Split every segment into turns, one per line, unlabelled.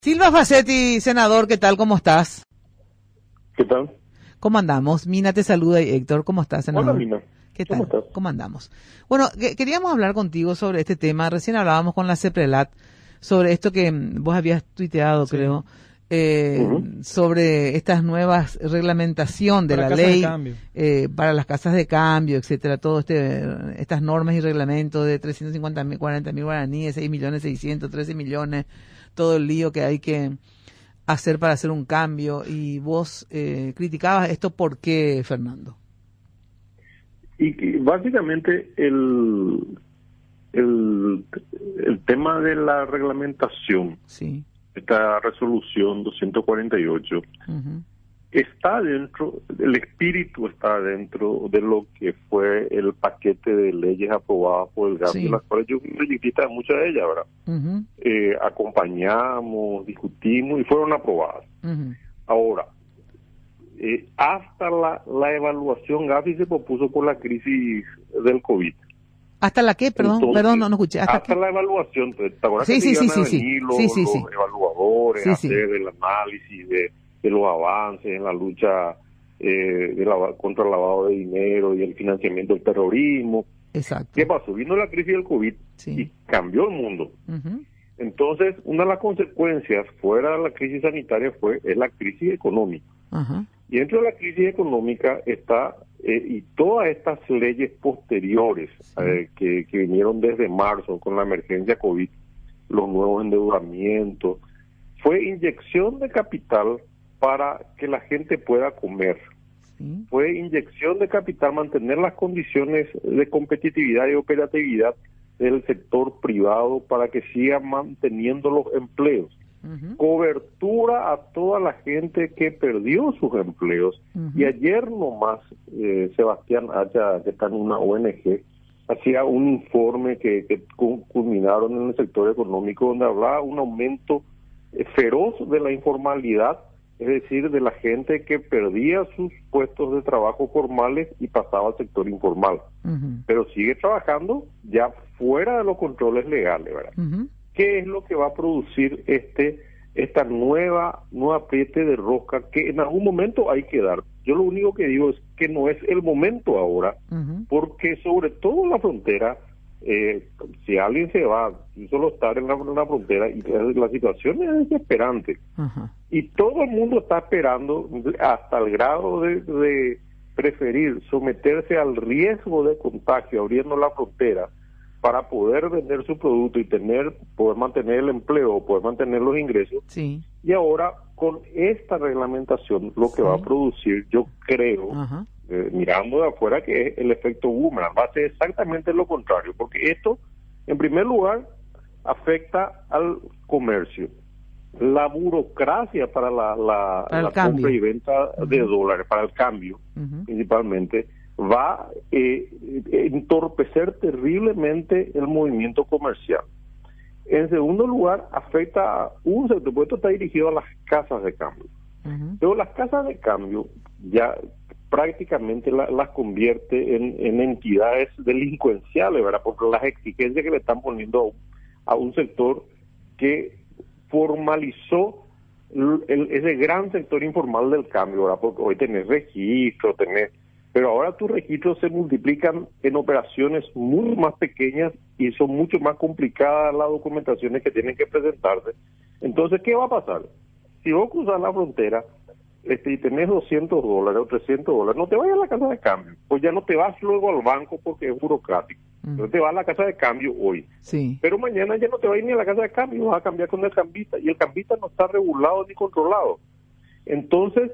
Silva Facetti, senador, ¿qué tal? ¿Cómo estás?
¿Qué tal?
¿Cómo andamos? Mina te saluda y Héctor, ¿cómo estás, senador?
Hola, Mina.
¿Qué tal?
¿Cómo estás?
¿Cómo andamos? Bueno, queríamos hablar contigo sobre este tema. Recién hablábamos con la CEPRELAT sobre esto que vos habías tuiteado, sí, creo, sobre estas nuevas reglamentación de
para
la ley
para
las casas de cambio, etcétera, todo estas normas y reglamentos de 350.000, 40.000 guaraníes, 6.600.000, 13 millones, todo el lío que hay que hacer para hacer un cambio. Y vos criticabas esto, ¿por qué, Fernando?
Y básicamente el tema de la reglamentación,
sí,
esta resolución 248, está dentro, el espíritu está dentro de lo que fue el paquete de leyes aprobadas por el GABI, sí, las cuales yo fui proyectista de muchas de ellas, ¿verdad? Acompañamos, discutimos y fueron aprobadas. Ahora, hasta la evaluación GAFI se propuso por la crisis del COVID.
¿Hasta la qué? Perdón,
Entonces,
perdón, no escuché. ¿Hasta
la evaluación. ¿Te acuerdas
sí,
que
sí,
iban
sí,
a
sí,
venir
sí,
los evaluadores a hacer el análisis de los avances en la lucha contra el lavado de dinero y el financiamiento del terrorismo?
Exacto.
¿Qué pasó? Vino la crisis del COVID, sí, y cambió el mundo. Entonces, una de las consecuencias fuera de la crisis sanitaria es la crisis económica. Y dentro de la crisis económica está, y todas estas leyes posteriores, sí, que vinieron desde marzo con la emergencia COVID, los nuevos endeudamientos, fue inyección de capital para que la gente pueda comer. Sí. Fue inyección de capital, mantener las condiciones de competitividad y operatividad del sector privado para que siga manteniendo los empleos. Cobertura a toda la gente que perdió sus empleos. Y ayer nomás Sebastián Hacha, que está en una ONG, hacía un informe que culminaron en el sector económico, donde hablaba un aumento feroz de la informalidad, es decir, de la gente que perdía sus puestos de trabajo formales y pasaba al sector informal, pero sigue trabajando ya fuera de los controles legales, ¿verdad? ¿Qué es lo que va a producir esta nueva apriete de rosca que en algún momento hay que dar? Yo lo único que digo es que no es el momento ahora, porque sobre todo en la frontera, si alguien se va, solo estar en la frontera, y la situación es desesperante. Y todo el mundo está esperando hasta el grado de preferir someterse al riesgo de contagio abriendo la frontera para poder vender su producto y poder mantener el empleo, poder mantener los ingresos. Sí. Y ahora, con esta reglamentación, lo que va a producir, yo creo, mirando de afuera, que es el efecto boomerang, va a ser exactamente lo contrario, porque esto, en primer lugar, afecta al comercio. La burocracia para la compra y venta de dólares, para el cambio, principalmente, va a entorpecer terriblemente el movimiento comercial. En segundo lugar, afecta a un sector, porque esto está dirigido a las casas de cambio. Pero las casas de cambio ya prácticamente las convierte en entidades delincuenciales, ¿verdad? Porque las exigencias que le están poniendo a un sector que formalizó ese gran sector informal del cambio, ¿verdad? Porque hoy tenés registro, pero ahora tus registros se multiplican en operaciones muy más pequeñas y son mucho más complicadas las documentaciones que tienen que presentarse. Entonces, ¿qué va a pasar? Si vos cruzas la frontera y tenés $200 o $300, no te vayas a la casa de cambio, pues ya no te vas luego al banco porque es burocrático. Entonces te vas a la casa de cambio hoy. Sí. Pero mañana ya no te vas a ir ni a la casa de cambio, vas a cambiar con el cambista, y el cambista no está regulado ni controlado. Entonces,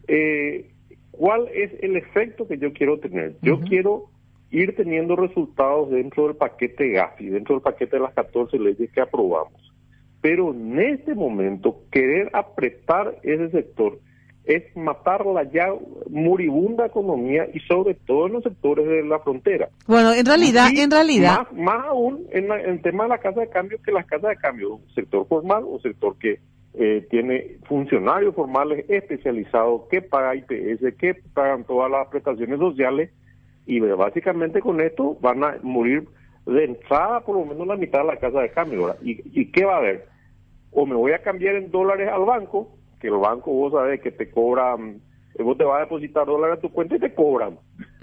¿cuál es el efecto que yo quiero tener? Yo quiero ir teniendo resultados dentro del paquete GAFI, dentro del paquete de las 14 leyes que aprobamos. Pero en este momento, querer apretar ese sector es matar la ya moribunda economía, y sobre todo en los sectores de la frontera.
Bueno, en realidad...
Más aún en el tema de la casa de cambio, que las casas de cambio, un sector formal, un sector que tiene funcionarios formales especializados que pagan IPS, que pagan todas las prestaciones sociales, y básicamente con esto van a morir de entrada por lo menos la mitad de la casa de cambio. ¿Verdad? ¿Y qué va a haber? o me voy a cambiar en dólares al banco, que el banco vos sabés que te cobran, vos te vas a depositar dólares a tu cuenta y te cobran.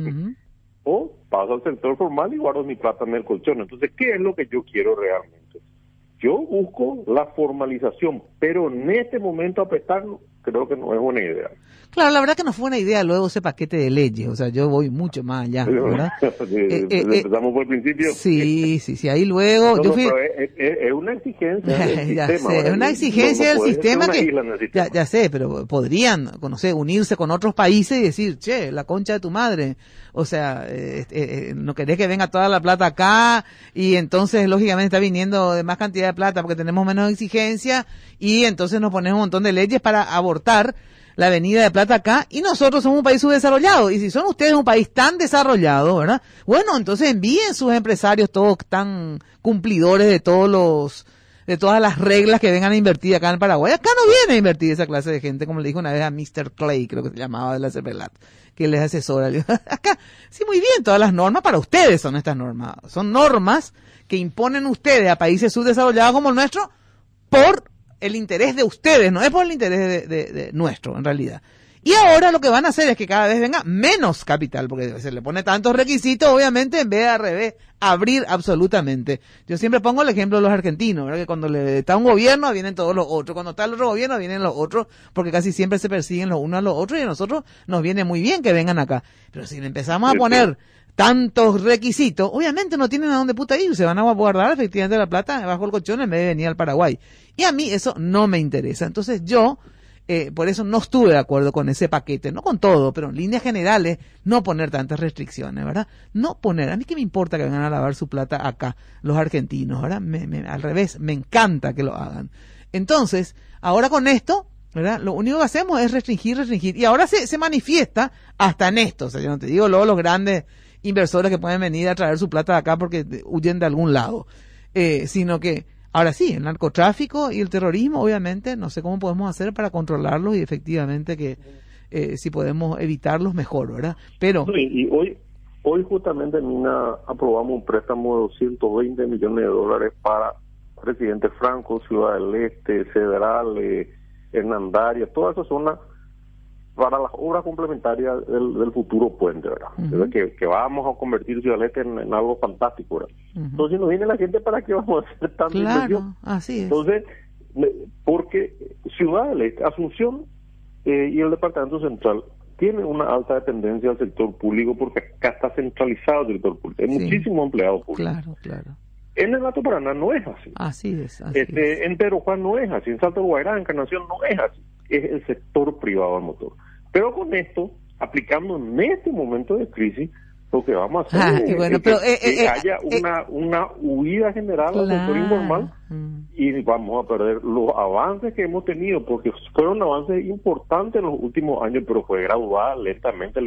O paso al sector formal y guardo mi plata en el colchón. Entonces, ¿qué es lo que yo quiero realmente? Yo busco la formalización, pero en este momento apretarlo creo que no es buena idea.
Claro, la verdad que no fue una idea luego ese paquete de leyes, o sea, yo voy mucho más allá, ¿verdad?
Empezamos por el principio.
Sí, ahí luego...
No,
yo fui...
es una exigencia del sistema.
Sé, es una exigencia del sistema que... Ya sé, pero podrían, no sé, unirse con otros países y decir, che, la concha de tu madre, o sea, no querés que venga toda la plata acá y entonces lógicamente está viniendo de más cantidad de plata porque tenemos menos exigencia y entonces nos ponemos un montón de leyes para abortar la venida de plata acá, y nosotros somos un país subdesarrollado, y si son ustedes un país tan desarrollado, ¿verdad? Bueno, entonces envíen sus empresarios todos tan cumplidores de todas las reglas que vengan a invertir acá en Paraguay. Acá no viene a invertir esa clase de gente, como le dijo una vez a Mr. Clay, creo que se llamaba de la CEPRELAT, que les asesora. Acá, sí, muy bien, todas las normas para ustedes son estas normas. Son normas que imponen ustedes a países subdesarrollados como el nuestro por el interés de ustedes, no es por el interés de nuestro, en realidad. Y ahora lo que van a hacer es que cada vez venga menos capital, porque se le pone tantos requisitos, obviamente, en vez de al revés, abrir absolutamente. Yo siempre pongo el ejemplo de los argentinos, ¿verdad? Que cuando le está un gobierno, vienen todos los otros. Cuando está el otro gobierno, vienen los otros, porque casi siempre se persiguen los unos a los otros, y a nosotros nos viene muy bien que vengan acá. Pero si le empezamos a poner tantos requisitos, obviamente no tienen a dónde puta ir, se van a guardar efectivamente la plata bajo el colchón en vez de venir al Paraguay. Y a mí eso no me interesa. Entonces yo, por eso no estuve de acuerdo con ese paquete, no con todo, pero en líneas generales, no poner tantas restricciones, ¿verdad? No poner, a mí qué me importa que vengan a lavar su plata acá, los argentinos, ¿verdad? Al revés, me encanta que lo hagan. Entonces, ahora con esto, ¿verdad? Lo único que hacemos es restringir, y ahora se manifiesta hasta en esto, o sea, yo no te digo luego los grandes inversores que pueden venir a traer su plata de acá porque huyen de algún lado, sino que ahora sí, el narcotráfico y el terrorismo, obviamente, no sé cómo podemos hacer para controlarlos y efectivamente que si podemos evitarlos mejor, ¿verdad? Pero
y hoy justamente, Nina, aprobamos un préstamo de 220 millones de dólares para Presidente Franco, Ciudad del Este, Federal, Hernandaria, todas esas zonas para las obras complementarias del futuro puente, ¿verdad? Que vamos a convertir Ciudad del Este en algo fantástico, ¿verdad? Entonces, si nos viene la gente, ¿para qué vamos a hacer tanta inversión?
Así es.
Entonces, porque Ciudad del Este, Asunción y el Departamento Central tienen una alta dependencia del sector público porque acá está centralizado el sector público. Hay muchísimos empleados públicos.
Claro.
En el Alto Paraná no es así.
Así es.
En Pedro Juan no es así. En Salto Guairá, en Encarnación no es así. Es el sector privado del motor. Pero con esto, aplicando en este momento de crisis, lo que vamos a hacer es que haya una huida general al sector informal y vamos a perder los avances que hemos tenido, porque fueron avances importantes en los últimos años, pero fue gradual, lentamente.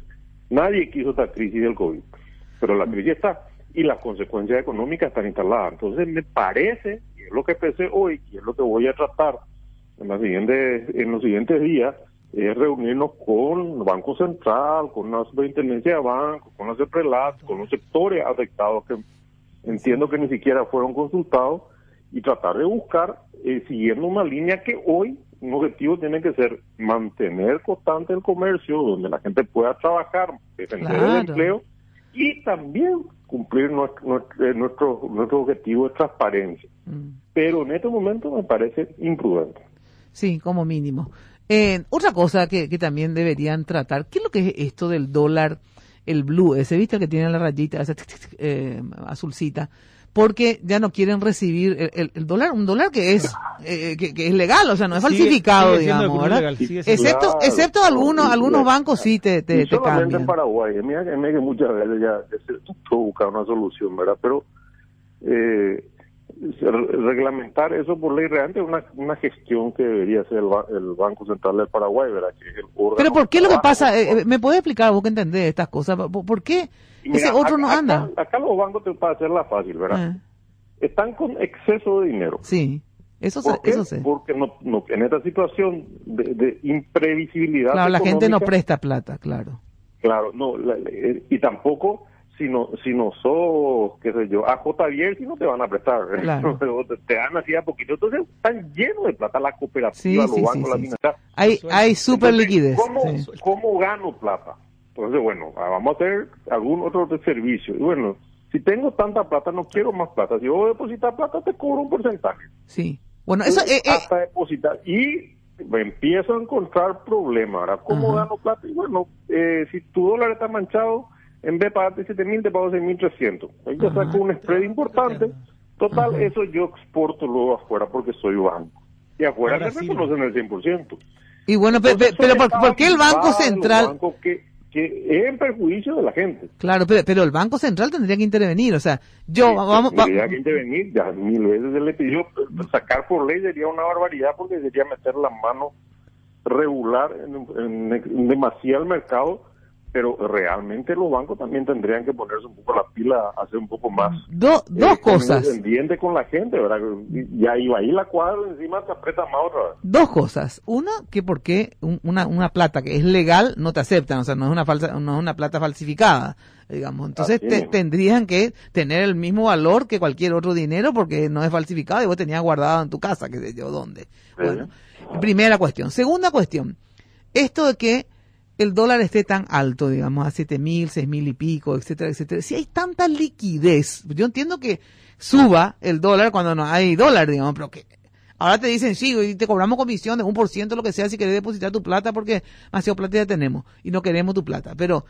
Nadie quiso esta crisis del COVID, pero la crisis está y las consecuencias económicas están instaladas. Entonces me parece, y es lo que pensé hoy, y es lo que voy a tratar en los siguientes días, es reunirnos con el Banco Central, con la Superintendencia de Bancos, con la CEPRELAT, con los sectores afectados que entiendo que ni siquiera fueron consultados, y tratar de buscar, siguiendo una línea que hoy, un objetivo tiene que ser mantener constante el comercio, donde la gente pueda trabajar, defender el empleo, y también cumplir nuestro objetivo de transparencia. Pero en este momento me parece imprudente.
Sí, como mínimo. Otra cosa que también deberían tratar, ¿qué es lo que es esto del dólar, el blue, ese, viste, el que tiene la rayita, esa azulcita? Porque ya no quieren recibir el dólar, un dólar que es legal, o sea, no es falsificado, digamos, ¿verdad? Excepto algunos bancos sí te
solamente
cambian.
En Paraguay, mira que muchas veces ya se puede buscar una solución, ¿verdad? Pero reglamentar eso por ley realmente es una gestión que debería hacer el Banco Central del Paraguay, ¿verdad? Que es el órgano.
Pero ¿por qué lo que pasa? ¿Me puedes explicar vos que entendés estas cosas? ¿Por qué ese otro no anda?
Acá los bancos te pueden hacerla fácil, ¿verdad? Están con exceso de dinero.
Sí, eso sé.
Porque no, en esta situación de imprevisibilidad
claro,
económica,
la gente no presta plata, claro.
Claro, y tampoco si no sos, qué sé yo, a Javier, si no te van a prestar,
claro.
te dan así a poquito. Entonces están llenos de plata las cooperativas, los bancos, las minas.
Hay super liquidez.
¿Cómo gano plata? Entonces, bueno, vamos a hacer algún otro servicio. Y bueno, si tengo tanta plata, no quiero más plata. Si yo voy a depositar plata, te cobro un porcentaje.
Sí. Bueno, eso
hasta depositar. Y me empiezo a encontrar problemas. Ahora, ¿cómo gano plata? Y bueno, si tu dólar está manchado, en vez de pagarte 7.000, te pago 6.300. Ahí ya saco un spread importante. Total, eso yo exporto luego afuera porque soy banco. Y afuera me reconocen el 100%.
Y bueno, entonces, pero ¿por qué el Banco Central?
Que es en perjuicio de la gente.
Claro, pero el Banco Central tendría que intervenir, o sea,
tendría que intervenir, ya 1000 veces se le pidió, sacar por ley sería una barbaridad porque sería meter la mano regular en demasiado el mercado, pero realmente los bancos también tendrían que ponerse un poco la pila, hacer un poco más
dos cosas
condescendiente con la gente, ¿verdad? Ya iba ahí la cuadra, encima te aprieta más otra vez.
Dos cosas. Una, que porque una plata que es legal no te aceptan, o sea, no es una plata falsificada, digamos. Entonces tendrían que tener el mismo valor que cualquier otro dinero porque no es falsificado y vos tenías guardado en tu casa, qué sé yo, dónde. Bueno, primera cuestión. Segunda cuestión, esto de que el dólar esté tan alto, digamos, a 7.000, 6.000 y pico, etcétera, etcétera. Si hay tanta liquidez, yo entiendo que suba el dólar cuando no hay dólar, digamos, pero que ahora te dicen, sí, y te cobramos comisión de 1%, lo que sea, si querés depositar tu plata, porque demasiado plata ya tenemos, y no queremos tu plata. Pero,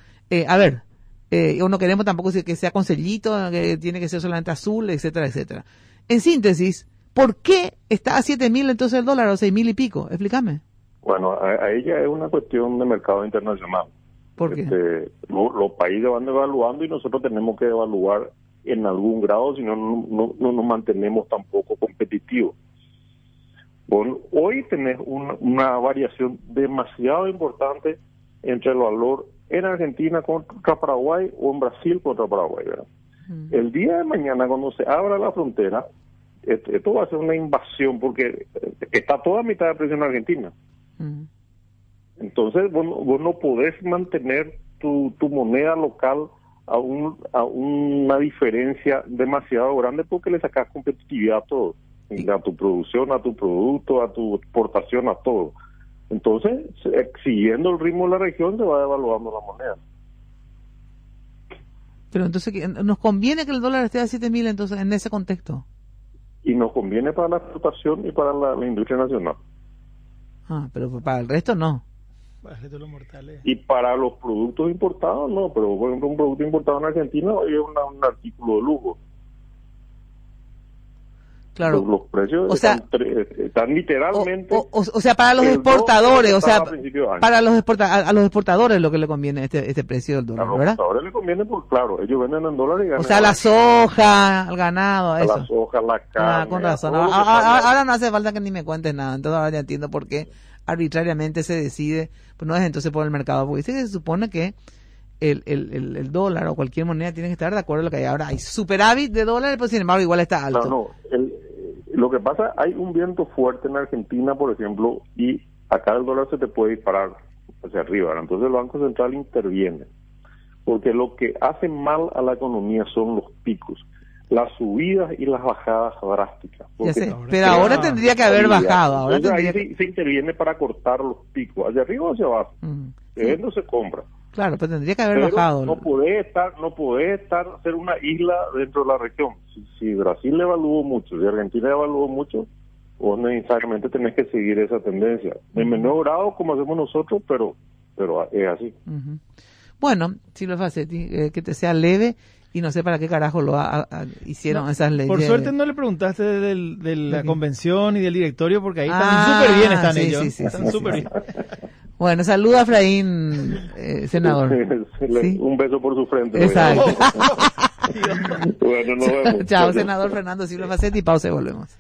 o no queremos tampoco que sea con sellito, que tiene que ser solamente azul, etcétera, etcétera. En síntesis, ¿por qué está a 7.000 entonces el dólar, o 6.000 y pico? Explícame.
Bueno, a ella es una cuestión de mercado internacional.
¿Por qué?
Los países van evaluando y nosotros tenemos que evaluar en algún grado, si no nos mantenemos tampoco competitivos. Bueno, hoy tenés una variación demasiado importante entre el valor en Argentina contra Paraguay o en Brasil contra Paraguay, ¿verdad? El día de mañana, cuando se abra la frontera, esto va a ser una invasión porque está toda a mitad de precio en Argentina. Entonces vos no podés mantener tu moneda local a una diferencia demasiado grande porque le sacás competitividad a todo, a tu producción, a tu producto, a tu exportación, a todo. Entonces, siguiendo el ritmo de la región, se va devaluando la moneda.
Pero entonces, ¿nos conviene que el dólar esté a 7.000 entonces en ese contexto?
Y nos conviene para la exportación y para la industria nacional.
Pero para el resto no.
Para el resto de los mortales.
Y para los productos importados no, pero por ejemplo un producto importado en Argentina hoy es un artículo de lujo.
Claro.
Los precios están literalmente.
O sea, para los exportadores, o sea, para a los exportadores lo que le conviene este precio del dólar, ¿verdad? A los
exportadores les conviene, porque claro, ellos venden en dólares y ganan.
O sea, la soja, el ganado, eso.
La soja, la carne.
Con razón. Ahora no hace falta que ni me cuentes nada, entonces ahora ya entiendo por qué arbitrariamente se decide, pues no es entonces por el mercado, porque dice que se supone que el dólar o cualquier moneda tiene que estar de acuerdo a lo que hay ahora. Hay superávit de dólares, pero sin embargo igual está alto.
Lo que pasa, hay un viento fuerte en Argentina, por ejemplo, y acá el dólar se te puede disparar hacia arriba, ¿verdad? Entonces el Banco Central interviene, porque lo que hace mal a la economía son los picos, las subidas y las bajadas drásticas.
Ya sé, pero ahora tendría que haber bajado. Ahora
ahí se interviene para cortar los picos, hacia arriba o hacia abajo. No se compra.
Claro, pero tendría que haber bajado.
No puede ser una isla dentro de la región. Si Brasil le evaluó mucho, si Argentina le evaluó mucho, vos necesariamente tenés que seguir esa tendencia. De menor grado como hacemos nosotros, pero es así.
Bueno, Silvio Fassetti, que te sea leve y no sé para qué carajo hicieron esas leyes.
Por suerte no le preguntaste de la convención y del directorio porque ahí están súper bien, ellos.
Sí,
están súper bien.
Bueno, saluda a Efraín, senador.
Un beso por su frente.
Exacto.
Bueno, nos vemos.
Chao, senador Fernando Silva Fassetti. Pausa y volvemos.